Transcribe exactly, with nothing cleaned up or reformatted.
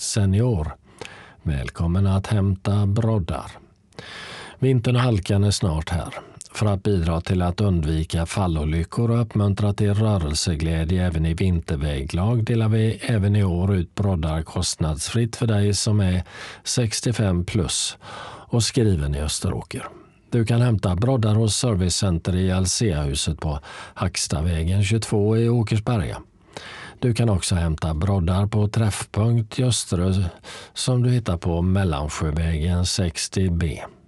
Senior. Välkommen att hämta broddar. Vintern och halkan är snart här. För att bidra till att undvika fallolyckor och uppmuntra till rörelseglädje även i vinterväglag delar vi även i år ut broddar kostnadsfritt för dig som är sextiofem plus och skriven i Österåker. Du kan hämta broddar hos Servicecenter i Alsea-huset på Hackstavägen tjugotvå i Åkersberga. Du kan också hämta broddar på Träffpunkt i Österö som du hittar på Mellansjövägen sextio B.